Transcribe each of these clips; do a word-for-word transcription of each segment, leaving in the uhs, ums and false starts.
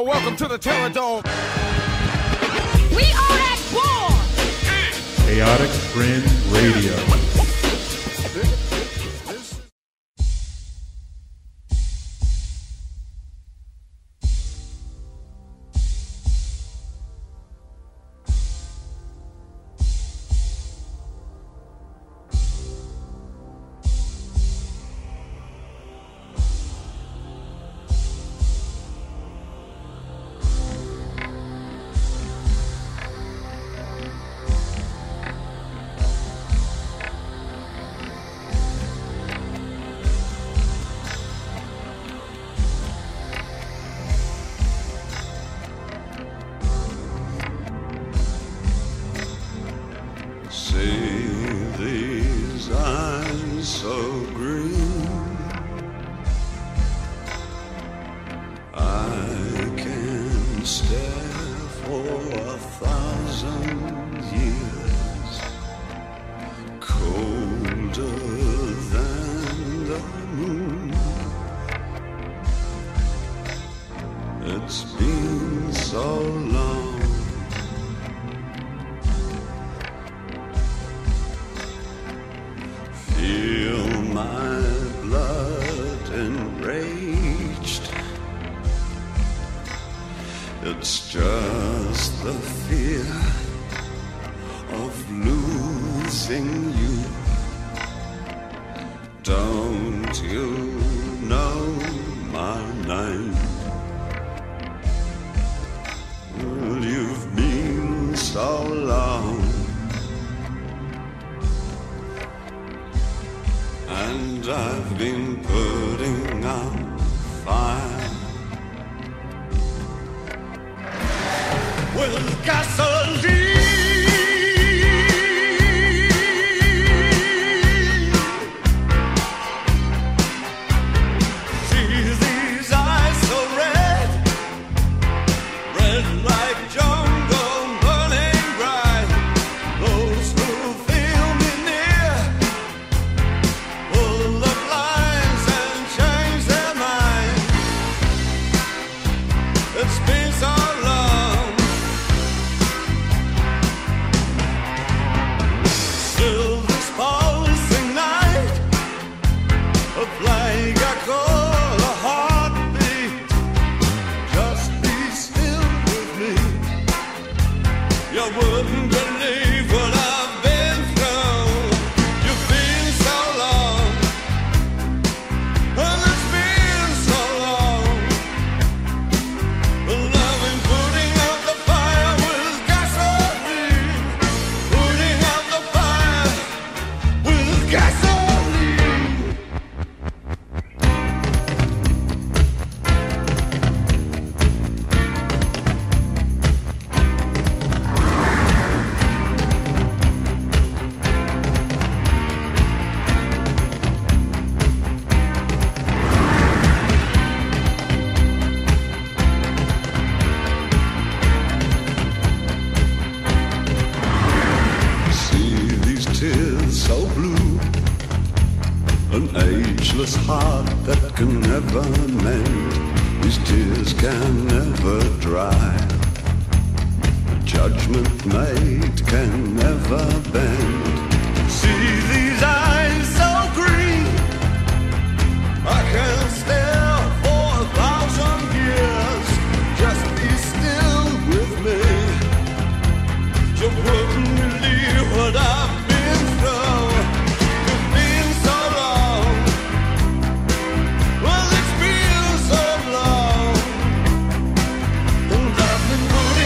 Well, welcome to the Terror Dome. We are at war. Chaotic Fringe Radio.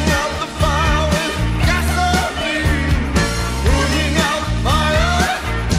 Fire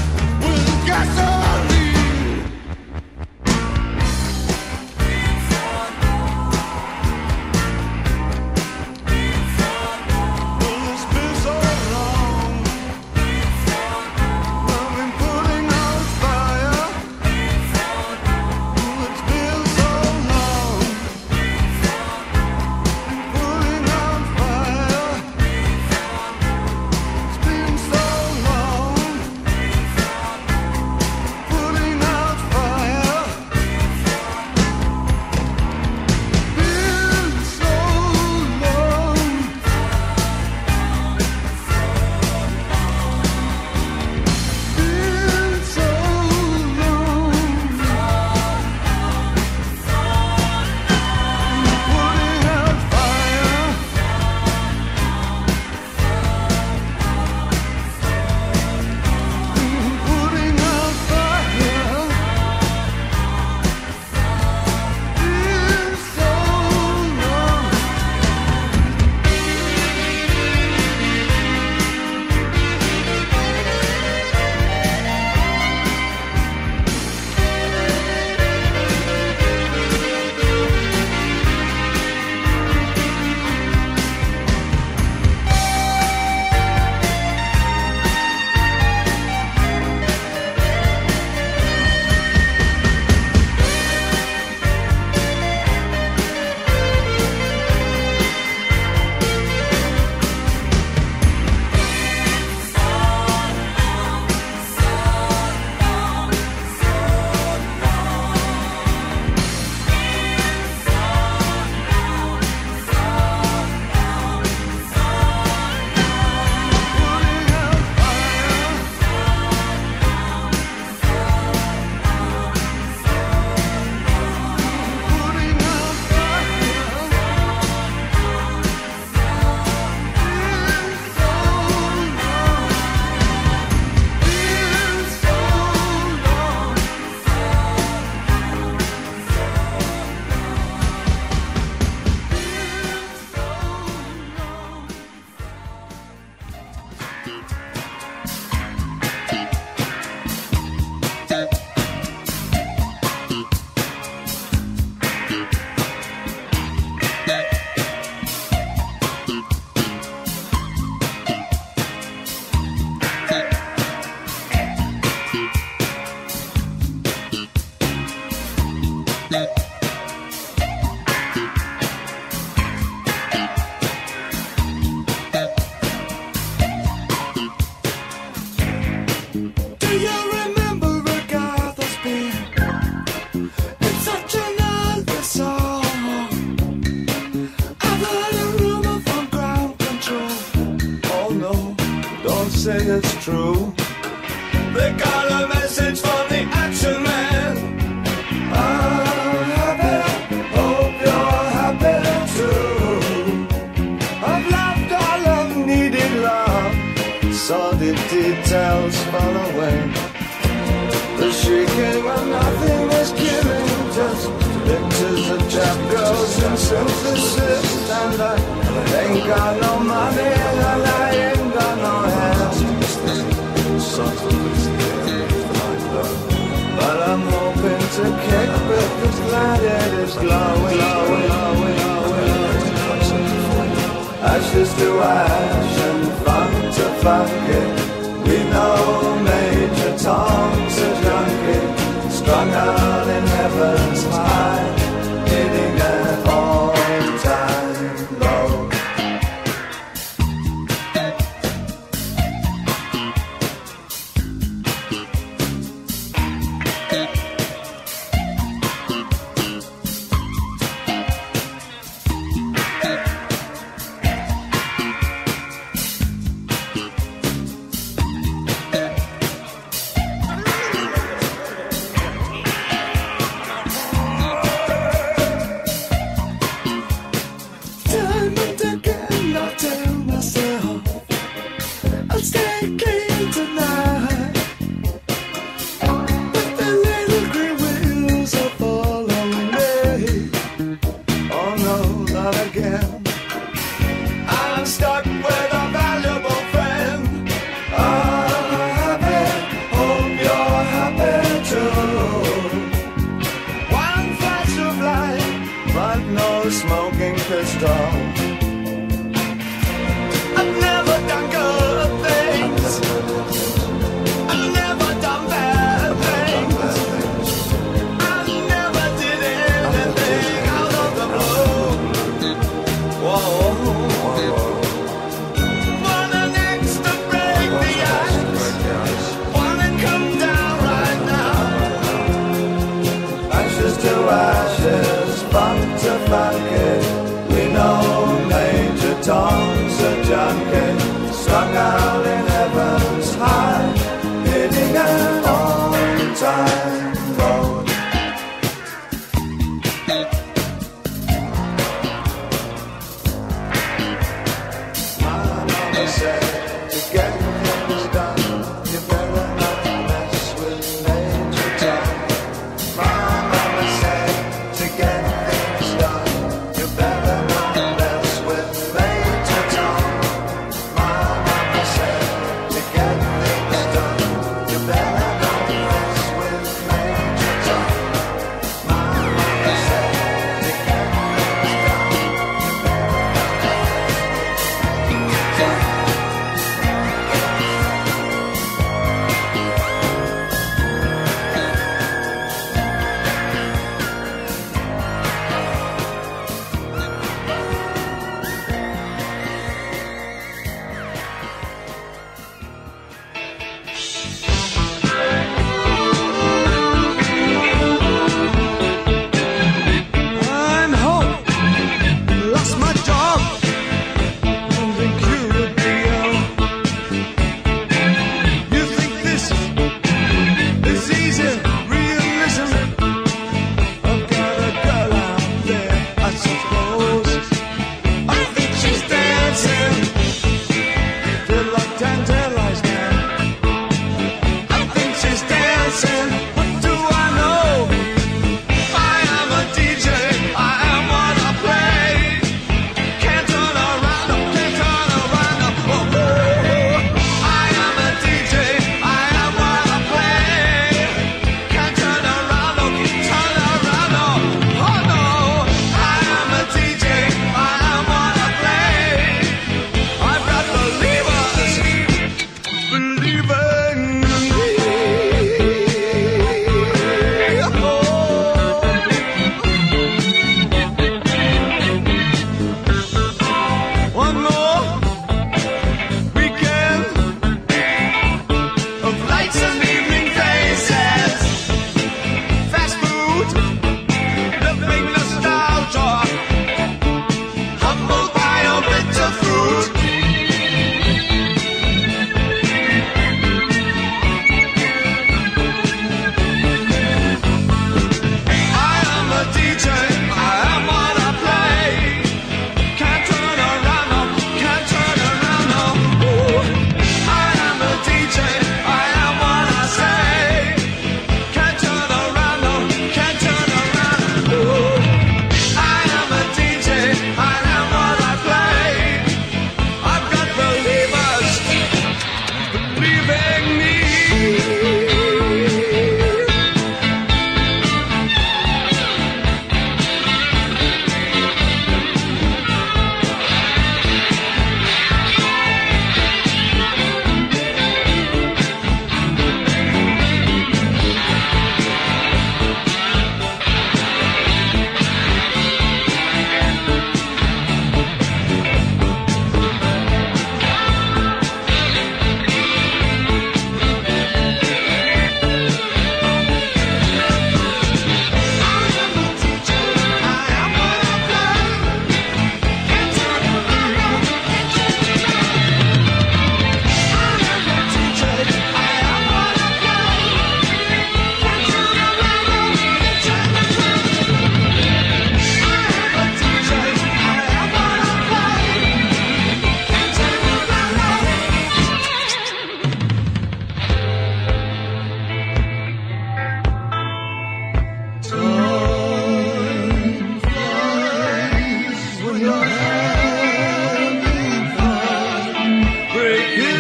Mama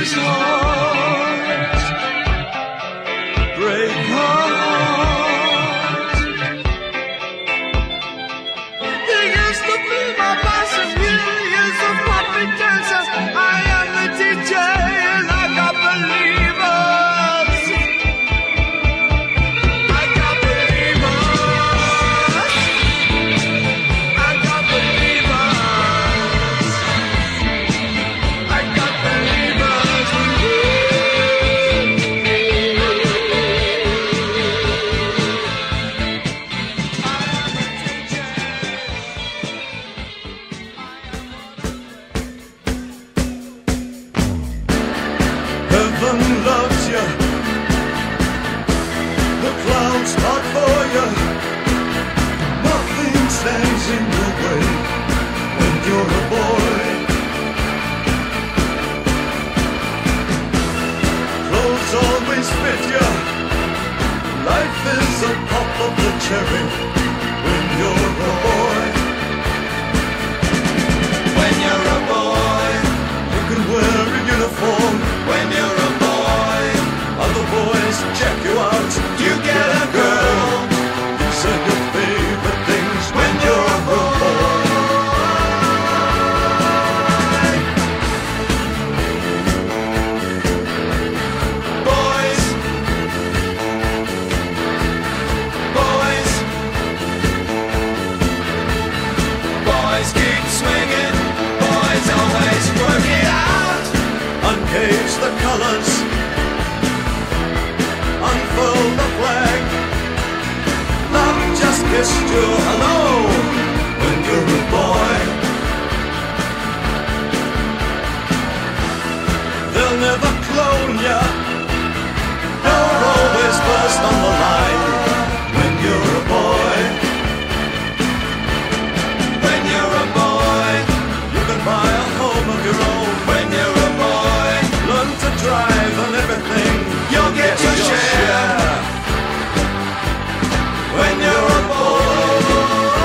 his heart, break heart. He used to be my boss and he is a puppet dancer. I am the D J and I got believers. I got believers. I got believers. I got believers. Heaven loves you. The clouds part for you. Nothing stands in your way when you're a boy. Clothes always fit you. Life is a pop of the cherry when you're a boy. When you're a boy, you can wear a uniform. When you're a boy, other boys check you out. You get a girl. You say your favorite things when you're a boy. Boys, boys, boys keep swinging. Boys always work it out. Uncage the colors, unfurl the flag. Love just kissed you hello when you're a boy. They'll never clone ya. You're always first on the line when you're a boy. When you're a boy, you can buy a home of your own. When you're a boy, learn to drive and everything. You'll get your share. When you're a boy.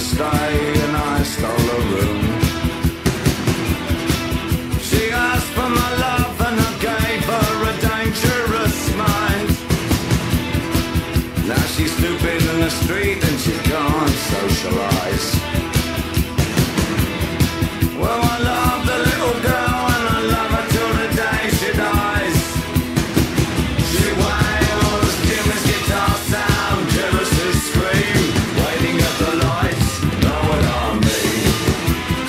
stay and I stole a room. She asked for my love and I gave her a dangerous mind. Now she's stupid in the street and she can't socialise. Well, I love the little girl and I love her till the day she dies. She wails, Jimmy's guitar sound, jealousy scream, waiting at the lights, know what I mean.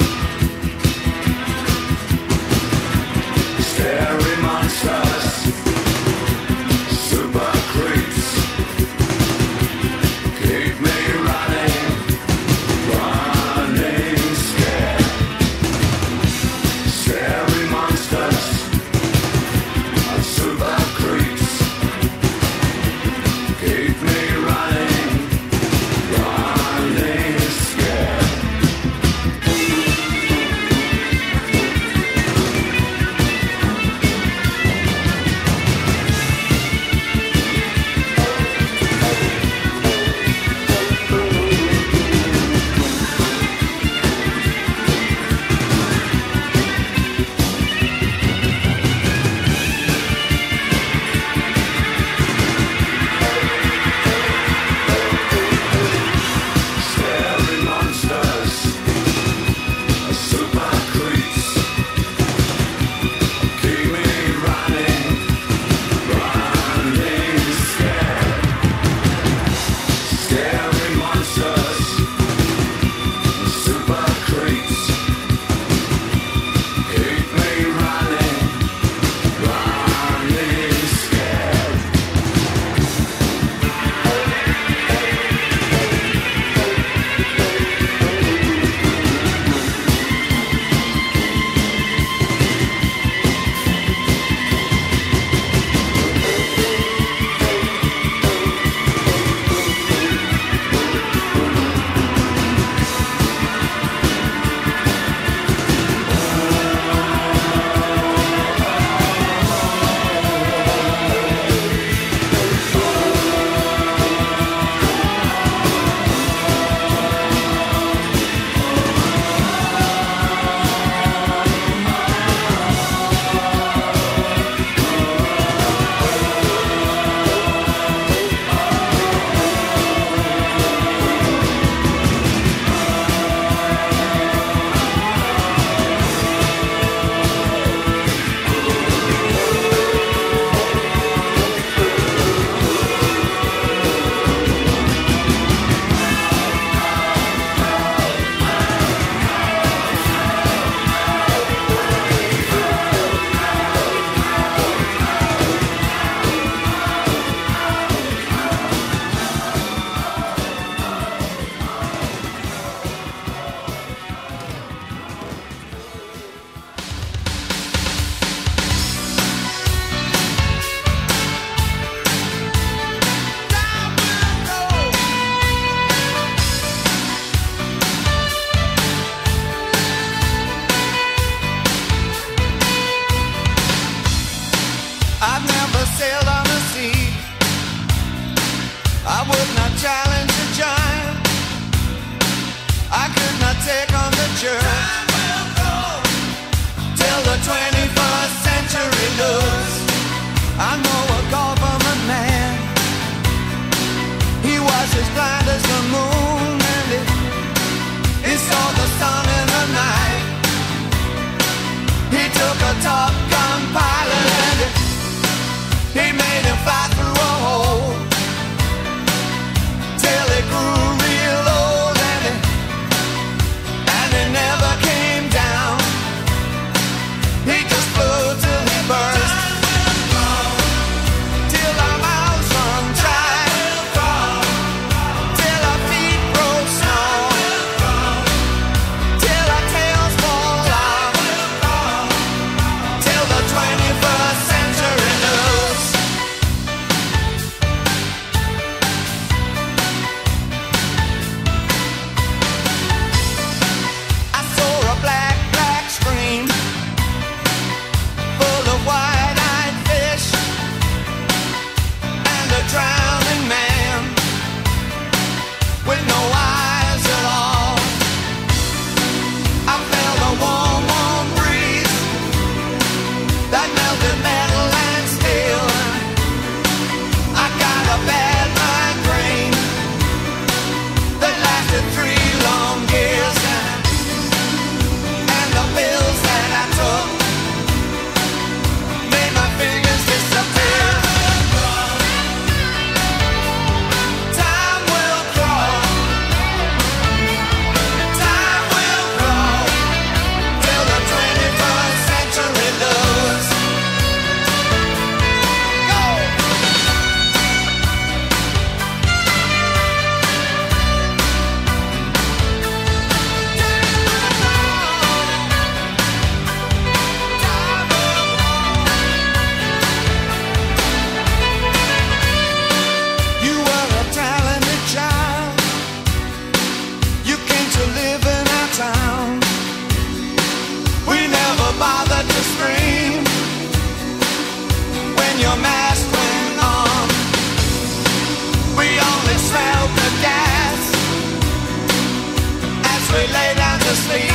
we lay down to sleep.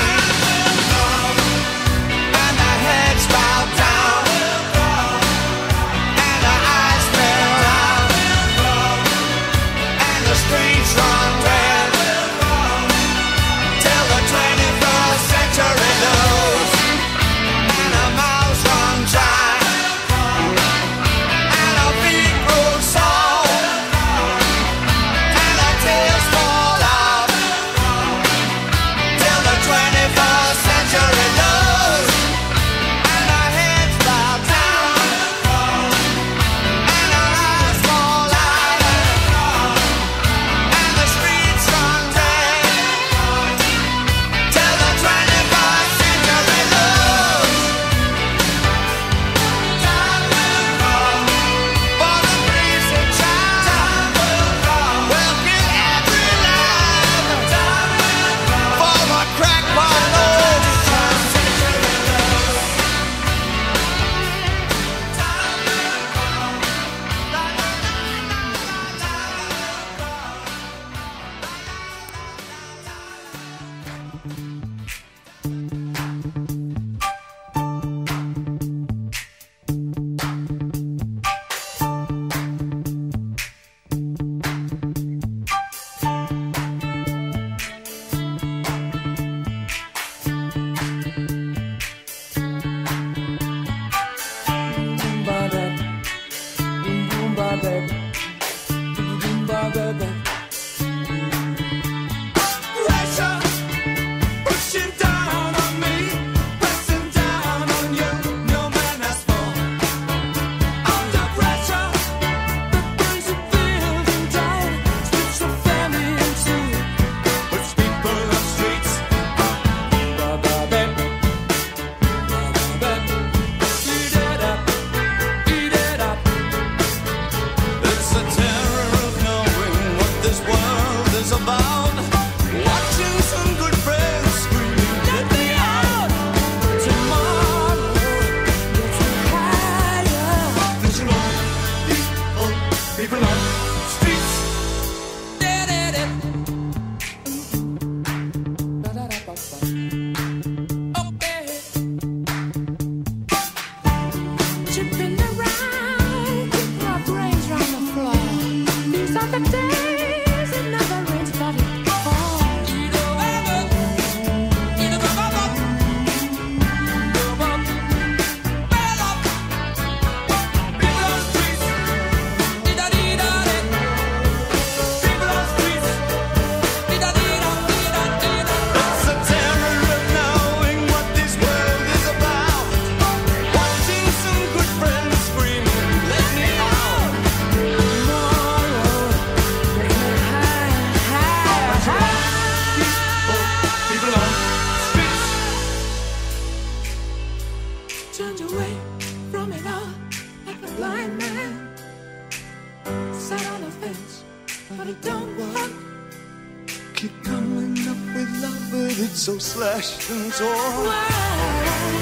And our heads bow down, and our eyes fill out, and the streets run red, till the twenty-first century knows, and our mouths run dry, and our feet grow sore, and our tears fall out, till the twenty-first century knows, and our heads bow down, and our eyes fall out, and the streets run red, till the twenty-first century knows. Time will come for the breeze of time. We'll kill every life. Time will come for the crackpot lords. Pressure pushing down on me, pressing down on you. No man has fall. Under pressure, the things you feel them down, splits the family in two. Puts people on streets. Eat it up, eat it up. It's the terror of knowing what this world is about. Watching some good friends screaming, let me out. Tomorrow gets me higher. Vision on people, people on streets. Chipping around, keep our brains round the floor. These are the days it never rains, but it falls. People on streets. People on streets. It's the terror of knowing what this world is about. Watching some good friends screaming, let me out. Tomorrow gets me high, high, high. People on streets. Turned away from it all like a blind man. Sat on the fence, but it don't work. Keep coming up with love, but it's so slashed and torn. Why?